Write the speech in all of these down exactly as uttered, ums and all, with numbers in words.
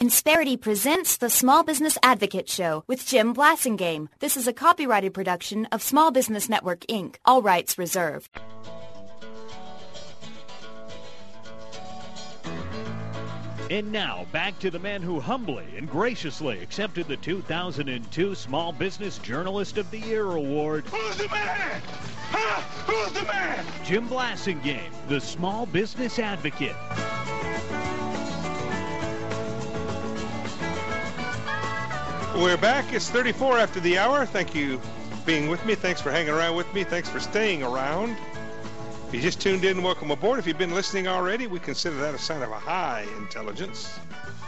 Insperity presents the Small Business Advocate Show with Jim Blasingame. This is a copyrighted production of Small Business Network, Incorporated. All rights reserved. And now, back to the man who humbly and graciously accepted the two thousand two Small Business Journalist of the Year Award. Who's the man? Huh? Who's the man? Jim Blasingame, the Small Business Advocate. We're back. It's thirty-four after the hour. Thank you for being with me. Thanks for hanging around with me. Thanks for staying around. If you just tuned in, welcome aboard. If you've been listening already, we consider that a sign of a high intelligence.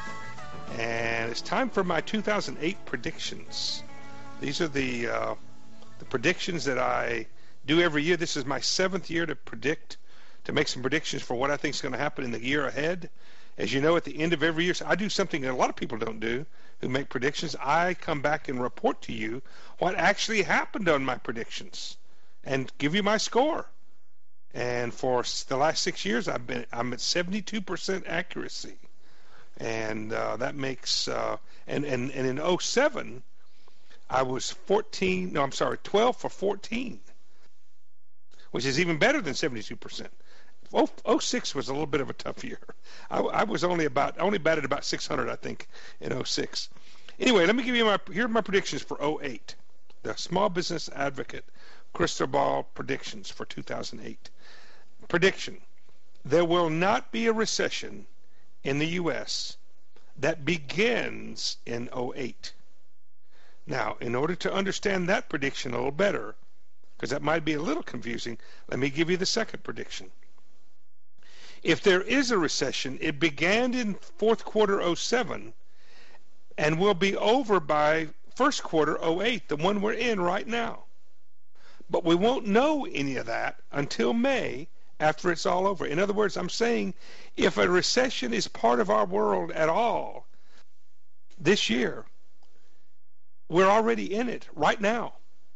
And it's time for my two thousand eight predictions. These are the uh, the predictions that I do every year. This is my seventh year to predict, to make some predictions for what I think is going to happen in the year ahead. As you know, at the end of every year, so I do something that a lot of people don't do who make predictions. I come back and report to you what actually happened on my predictions and give you my score. And for the last six years, I've been I'm at seventy-two percent accuracy, and uh, that makes uh, and and and in oh seven, I was fourteen. No, I'm sorry, twelve for fourteen, which is even better than seventy-two percent. oh six was a little bit of a tough year. I, I was only about only batted about six hundred, I think, in oh six. Anyway, let me give you my here are my predictions for oh eight. The Small Business Advocate Crystal Ball predictions for two thousand eight. Prediction: there will not be a recession in the U S that begins in oh eight. Now, in order to understand that prediction a little better, because that might be a little confusing, let me give you the second prediction. If there is a recession, it began in fourth quarter oh seven and will be over by first quarter oh eight, the one we're in right now. But we won't know any of that until May, after it's all over. In other words, I'm saying if a recession is part of our world at all this year, we're already in it right now.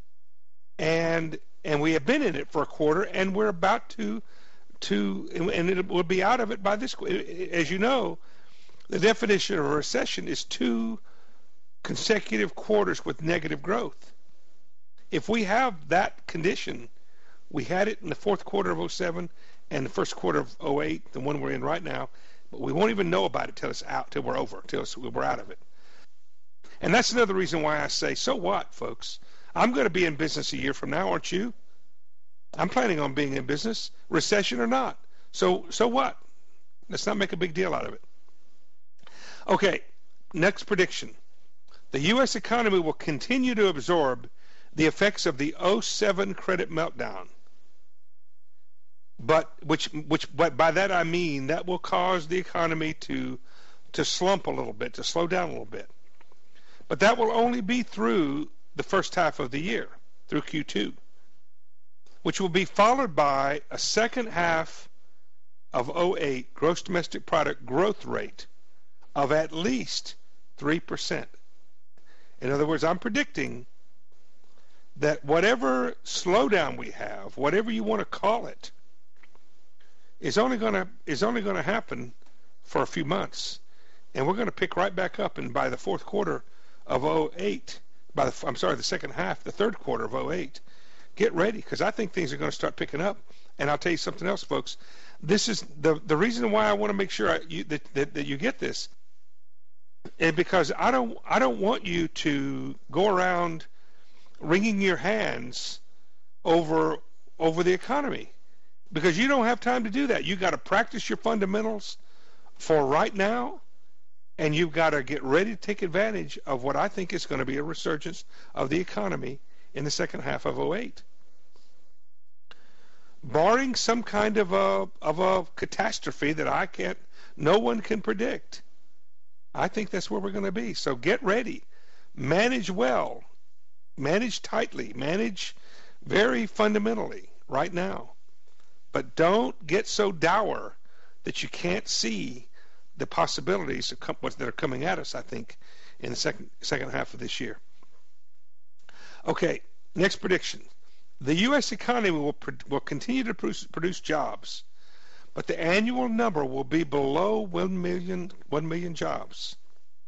And and we have been in it for a quarter, and we're about to to and it will be out of it by this. As you know, the definition of a recession is two consecutive quarters with negative growth. If we have that condition, we had it in the fourth quarter of oh seven and the first quarter of oh eight, the one we're in right now, but we won't even know about it till it's out, till we're over, till it's, we're out of it. And that's another reason why I say, so what, folks? I'm going to be in business a year from now, aren't you? I'm planning on being in business, recession or not. So, so what? Let's not make a big deal out of it. Okay, next prediction. The U S economy will continue to absorb the effects of the oh seven credit meltdown. But which which but by that I mean that will cause the economy to to slump a little bit, to slow down a little bit. But that will only be through the first half of the year, through Q two, which will be followed by a second half of oh eight gross domestic product growth rate of at least three percent. In other words, I'm predicting that whatever slowdown we have, whatever you want to call it, is only going to is only going to happen for a few months, and we're going to pick right back up. And by the fourth quarter of oh eight, by the I'm sorry, the second half, the third quarter of oh eight, get ready, because I think things are going to start picking up. And I'll tell you something else, folks. This is the the reason why I want to make sure I, you, that, that that you get this, is because I don't I don't want you to go around wringing your hands over over the economy, because you don't have time to do that. You got to practice your fundamentals for right now, and you've got to get ready to take advantage of what I think is going to be a resurgence of the economy in the second half of oh eight. Barring some kind of a of a catastrophe that I can't no one can predict, I think that's where we're going to be. So get ready. Manage well. Manage tightly, manage very fundamentally right now. But don't get so dour that you can't see the possibilities that are coming at us, I think, in the second second half of this year. Okay, next prediction. The U S economy will, will continue to produce, produce jobs, but the annual number will be below one million, one million jobs.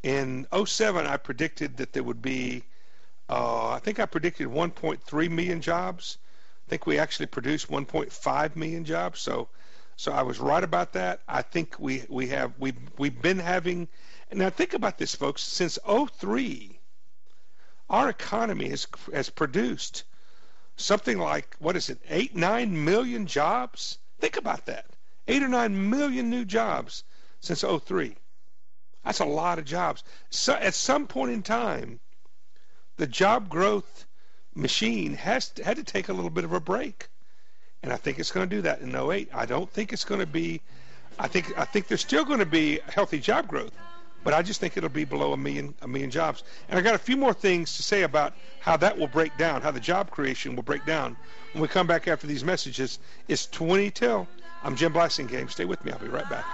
In oh seven, I predicted that there would be, uh, I think I predicted one point three million jobs. I think we actually produced one point five million jobs. So, so I was right about that. I think we we have we we've been having. Now think about this, folks. Since oh three, our economy has has produced something like, what is it, eight nine million jobs. Think about that. Eight or nine million new jobs since oh three. That's a lot of jobs. So at some point in time, the job growth machine has to, had to take a little bit of a break, and I think it's going to do that in oh eight. I don't think it's going to be. I think I think there's still going to be healthy job growth, but I just think it'll be below a million a million jobs. And I got a few more things to say about how that will break down, how the job creation will break down when we come back after these messages. It's twenty till. I'm Jim Blasingame. Stay with me. I'll be right back.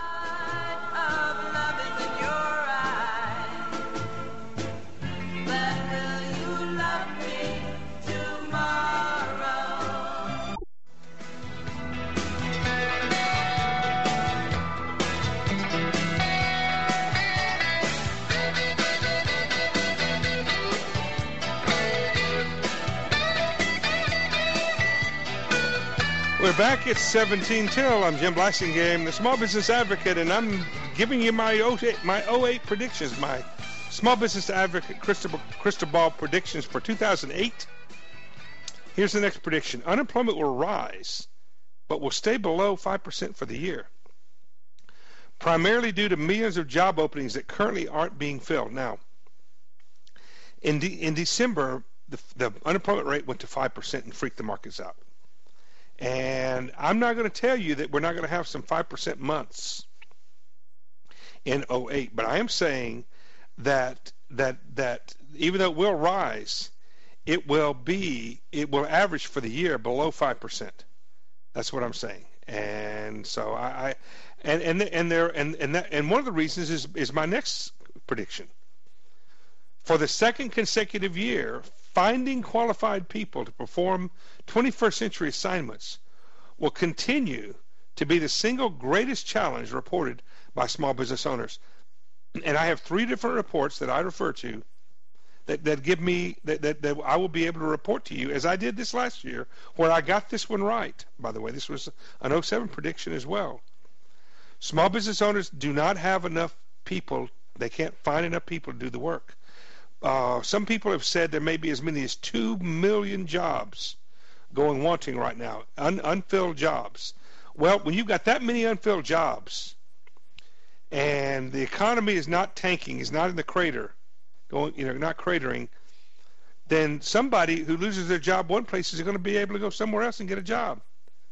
We're back. It's seventeen till. I'm Jim Blasingame, the Small Business Advocate, and I'm giving you my oh eight, my oh eight predictions, my Small Business Advocate crystal, crystal ball predictions for two thousand eight. Here's the next prediction. Unemployment will rise, but will stay below five percent for the year, primarily due to millions of job openings that currently aren't being filled. Now, in, de- in December, the, the unemployment rate went to five percent and freaked the markets out. And I'm not going to tell you that we're not going to have some five percent months in oh eight, but I am saying that that that even though it will rise, it will be it will average for the year below five percent. That's what I'm saying. And so I, I and and and there and and that, and one of the reasons is is my next prediction. For the second consecutive year, finding qualified people to perform twenty-first century assignments will continue to be the single greatest challenge reported by small business owners. And I have three different reports that I refer to that, that give me, that, that, that I will be able to report to you, as I did this last year, where I got this one right. By the way, this was an oh seven prediction as well. Small business owners do not have enough people. They can't find enough people to do the work. Uh, some people have said there may be as many as two million jobs going wanting right now, un- unfilled jobs. Well, when you've got that many unfilled jobs and the economy is not tanking, is not in the crater, going, you know, not cratering, then somebody who loses their job one place is going to be able to go somewhere else and get a job.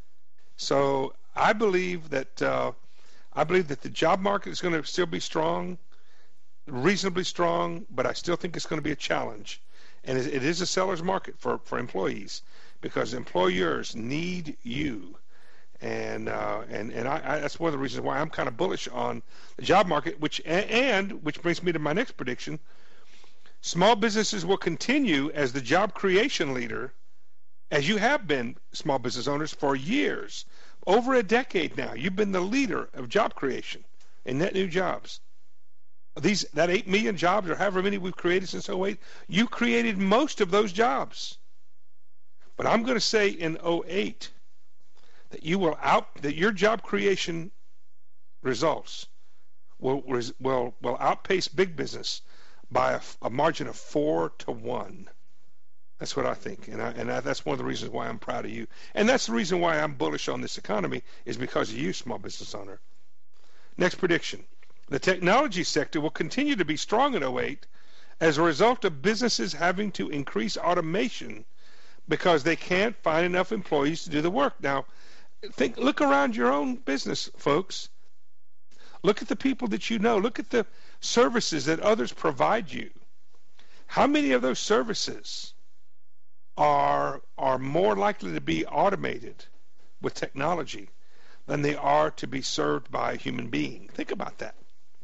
So I believe that uh, I believe that the job market is going to still be strong, reasonably strong, but I still think it's going to be a challenge. And it is a seller's market for, for employees, because employers need you. And uh, and and I, I, that's one of the reasons why I'm kind of bullish on the job market. Which and, and which brings me to my next prediction: small businesses will continue as the job creation leader, as you have been, small business owners, for years, over a decade now. You've been the leader of job creation and net new jobs. These that eight million jobs, or however many we've created since oh eight, you created most of those jobs. But I'm going to say in oh eight that you will out that your job creation results will will will outpace big business by a, a margin of four to one. That's what I think, and I, and I, that's one of the reasons why I'm proud of you, and that's the reason why I'm bullish on this economy, is because of you, small business owner. Next prediction: the technology sector will continue to be strong in oh eight as a result of businesses having to increase automation because they can't find enough employees to do the work. Now, think, look around your own business, folks. Look at the people that you know. Look at the services that others provide you. How many of those services are are more likely to be automated with technology than they are to be served by a human being? Think about that.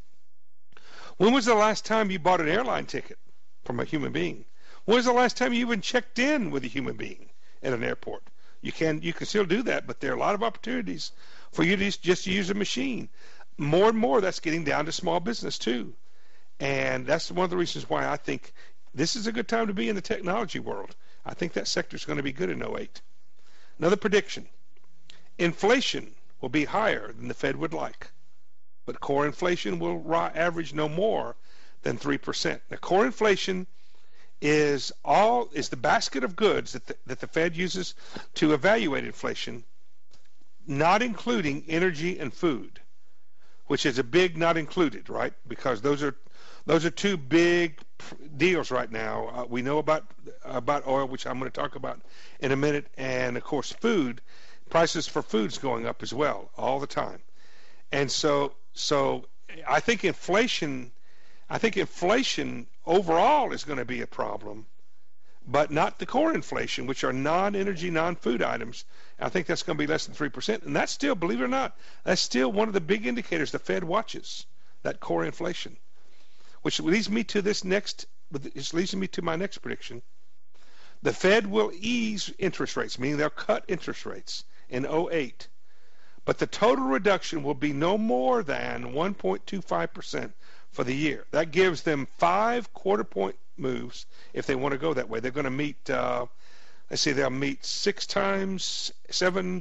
When was the last time you bought an airline ticket from a human being? When was the last time you even checked in with a human being at an airport? You can you can still do that, but there are a lot of opportunities for you to just use a machine. More and more, that's getting down to small business too. And that's one of the reasons why I think this is a good time to be in the technology world. I think that sector is going to be good in oh eight. Another prediction. Inflation will be higher than the Fed would like, but core inflation will average no more than three percent. Now, core inflation is all is the basket of goods that the, that the Fed uses to evaluate inflation, not including energy and food, which is a big not included, right? Because those are those are two big deals right now. Uh, we know about about oil, which I'm going to talk about in a minute, and of course food. Prices for food's going up as well all the time, and so so I think inflation. I think inflation overall is going to be a problem, but not the core inflation, which are non-energy, non-food items. I think that's going to be less than three percent, and that's still, believe it or not, that's still one of the big indicators the Fed watches, that core inflation, which leads me to this next, which leads me to my next prediction. The Fed will ease interest rates, meaning they'll cut interest rates in oh eight, but the total reduction will be no more than one point two five percent for the year. That gives them five quarter point moves if they want to go that way. They're going to meet, uh, let's see, they'll meet six times, seven,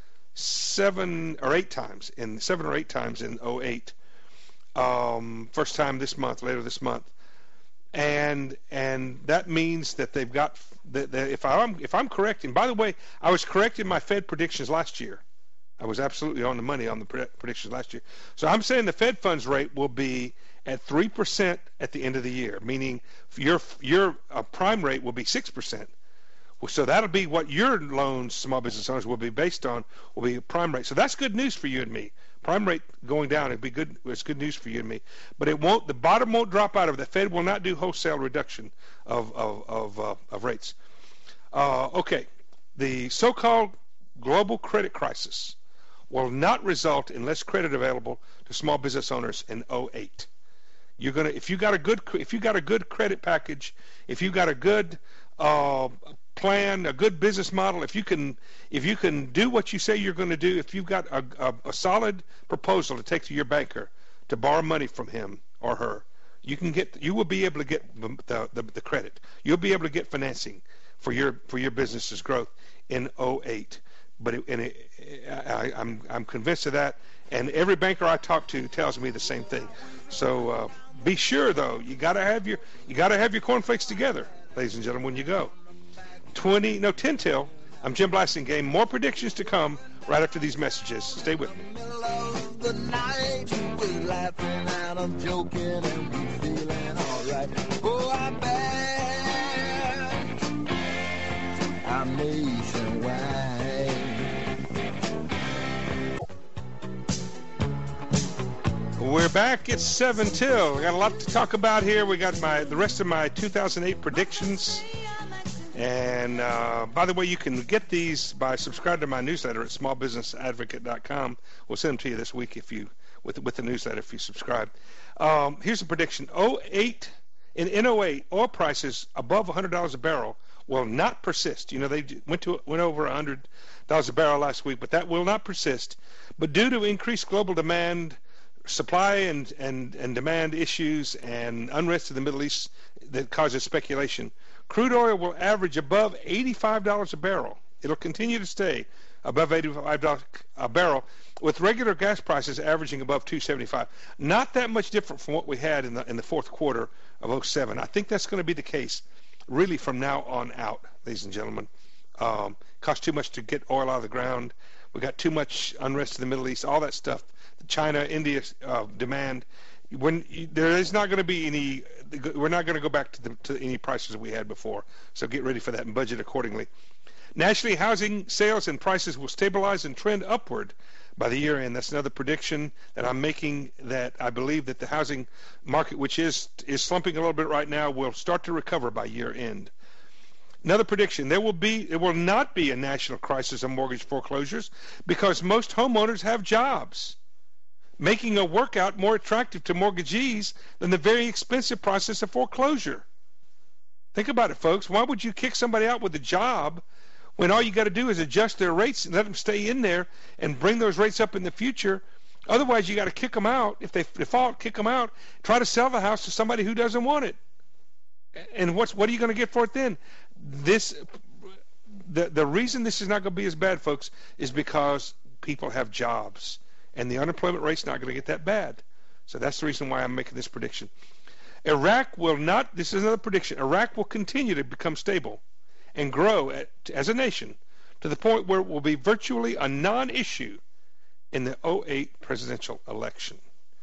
seven or eight times, in seven or eight times in oh eight. Um, first time this month, later this month. And and that means that they've got, that, that if I'm if I'm correct, and by the way, I was correct in my Fed predictions last year. I was absolutely on the money on the predictions last year. So I'm saying the Fed funds rate will be at three percent at the end of the year, meaning your your uh, prime rate will be six percent. So that'll be what your loans, small business owners, will be based on, will be prime rate. So that's good news for you and me. Prime rate going down, it'd be good. It's good news for you and me. But it won't. The bottom won't drop out of it. The Fed will not do wholesale reduction of of of, uh, of rates. Uh, okay, the so-called global credit crisis will not result in less credit available to small business owners in oh eight. You're gonna, if you got a good, if you got a good credit package, if you got a good uh, plan, a good business model, if you can, if you can do what you say you're going to do, if you've got a, a, a solid proposal to take to your banker to borrow money from him or her, you can get, you will be able to get the the, the credit. You'll be able to get financing for your for your business's growth in oh eight. But it, and it, I, I'm I'm convinced of that, and every banker I talk to tells me the same thing. So uh, be sure, though, you got to have your you got to have your cornflakes together, ladies and gentlemen, when you go. Twenty no ten till. I'm Jim Blasingame. More predictions to come right after these messages. Stay with me. The night, we're laughing and I'm joking and we're feeling all right. Oh, I'm back. I'm nationwide. We're back. It's seven till. We got a lot to talk about here. We got my the rest of my two thousand eight predictions. And uh, by the way, you can get these by subscribing to my newsletter at small business advocate dot com. We'll send them to you this week if you with with the newsletter if you subscribe. Um, here's a prediction: oh eight in, in oh eight, oil prices above one hundred dollars a barrel will not persist. You know, they went to went over one hundred dollars a barrel last week, but that will not persist. But due to increased global demand, supply and, and, and demand issues and unrest in the Middle East that causes speculation, crude oil will average above eighty-five dollars a barrel. It'll continue to stay above eighty-five dollars a barrel, with regular gas prices averaging above two seventy-five. Not that much different from what we had in the in the fourth quarter of oh seven. I think that's going to be the case really from now on out, ladies and gentlemen. Um, costs too much to get oil out of the ground. We got too much unrest in the Middle East, all that stuff. China, India uh, demand. When there is not going to be any, we're not going to go back to, the, to any prices we had before. So get ready for that and budget accordingly. Nationally, housing sales and prices will stabilize and trend upward by the year end. That's another prediction that I'm making, that I believe that the housing market, which is is slumping a little bit right now, will start to recover by year end. Another prediction: there will be, there will not be a national crisis of mortgage foreclosures because most homeowners have jobs, making a workout more attractive to mortgagees than the very expensive process of foreclosure. Think about it, folks. Why would you kick somebody out with a job when all you got to do is adjust their rates and let them stay in there and bring those rates up in the future Otherwise, you got to kick them out. If they default, kick them out. Try to sell the house to somebody who doesn't want it. And what's what are you going to get for it then? This the the reason this is not going to be as bad, folks, is because people have jobs, and the unemployment rate's not going to get that bad. So that's the reason why I'm making this prediction. Iraq will not. This is another prediction. Iraq will continue to become stable and grow at, as a nation to the point where it will be virtually a non-issue in the oh eight presidential election,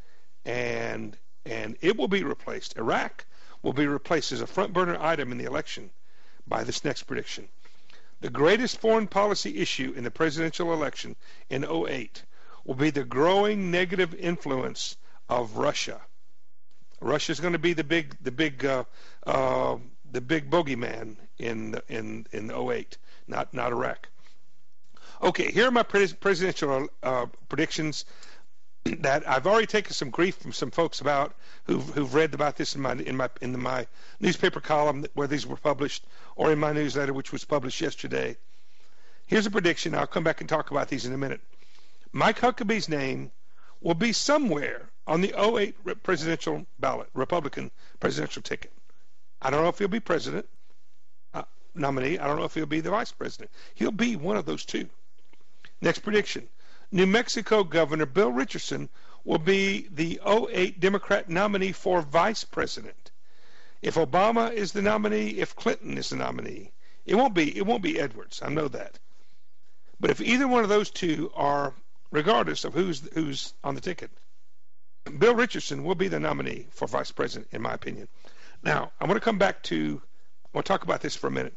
and and it will be replaced. Iraq will be replaced as a front burner item in the election by this next prediction. The greatest foreign policy issue in the presidential election in oh eight will be the growing negative influence of Russia. Russia is going to be the big the big uh, uh, the big bogeyman in in in oh eight, not not Iraq. Okay, here are my pres- presidential uh, predictions that I've already taken some grief from some folks about who've who've read about this in my in my in the, my newspaper column where these were published, or in my newsletter which was published yesterday. Here's a prediction. I'll come back and talk about these in a minute. Mike Huckabee's name will be somewhere on the oh eight presidential ballot, Republican presidential ticket. I don't know if he'll be president uh, nominee. I don't know if he'll be the vice president. He'll be one of those two. Next prediction. New Mexico Governor Bill Richardson will be the oh eight Democrat nominee for vice president. If Obama is the nominee, if Clinton is the nominee, it won't be it won't be Edwards. I know that. But if either one of those two are, regardless of who's who's on the ticket, Bill Richardson will be the nominee for vice president, in my opinion. Now, I want to come back to, I want to talk about this for a minute.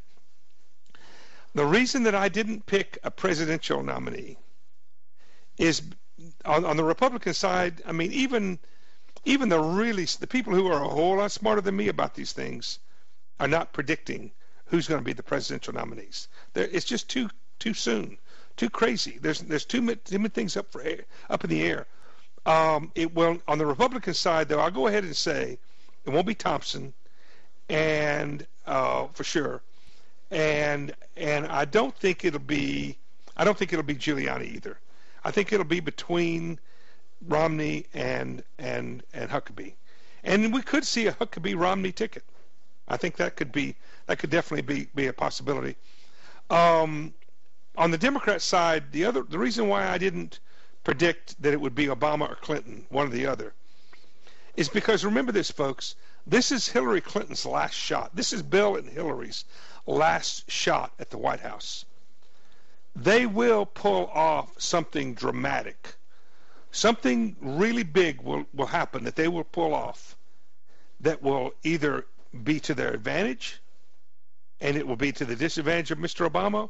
The reason that I didn't pick a presidential nominee is on, on the Republican side. I mean, even even the really the people who are a whole lot smarter than me about these things are not predicting who's going to be the presidential nominees. They're, it's just too too soon, too crazy. There's there's too many, too many things up for air, up in the air. Um, it will on the Republican side, though. I'll go ahead and say it won't be Thompson, and uh, for sure. And and I don't think it'll be I don't think it'll be Giuliani either. I think it'll be between Romney and and and Huckabee, and we could see a Huckabee Romney ticket. I think that could be that could definitely be, be a possibility. Um, on the Democrat side, the other the reason why I didn't predict that it would be Obama or Clinton, one or the other, is because remember this, folks. This is Hillary Clinton's last shot. This is Bill and Hillary's last shot at the White House. They will pull off something dramatic. Something really big will, will happen that they will pull off that will either be to their advantage and it will be to the disadvantage of Mister Obama,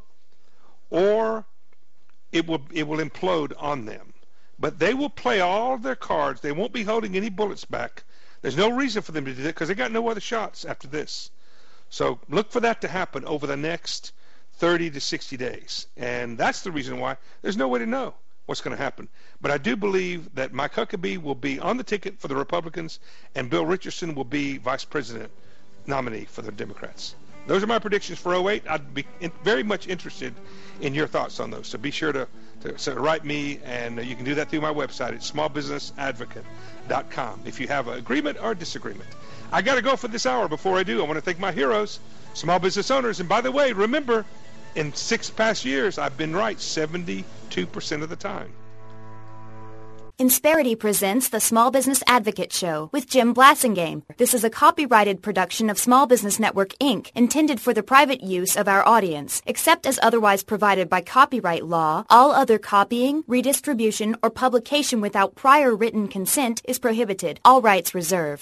or it will it will implode on them. But they will play all of their cards. They won't be holding any bullets back. There's no reason for them to do that because they got no other shots after this. So look for that to happen over the next thirty to sixty days. And that's the reason why there's no way to know what's going to happen. But I do believe that Mike Huckabee will be on the ticket for the Republicans and Bill Richardson will be vice president nominee for the Democrats. Those are my predictions for oh eight. I'd be in, very much interested in your thoughts on those. So be sure to, to, to write me, and you can do that through my website at small business advocate dot com if you have an agreement or disagreement. I got to go for this hour. Before I do, I want to thank my heroes, small business owners. And by the way, remember, in six past years, I've been right seventy-two percent of the time. Insperity presents the Small Business Advocate Show with Jim Blasingame. This is a copyrighted production of Small Business Network, Incorporated, intended for the private use of our audience. Except as otherwise provided by copyright law, all other copying, redistribution, or publication without prior written consent is prohibited. All rights reserved.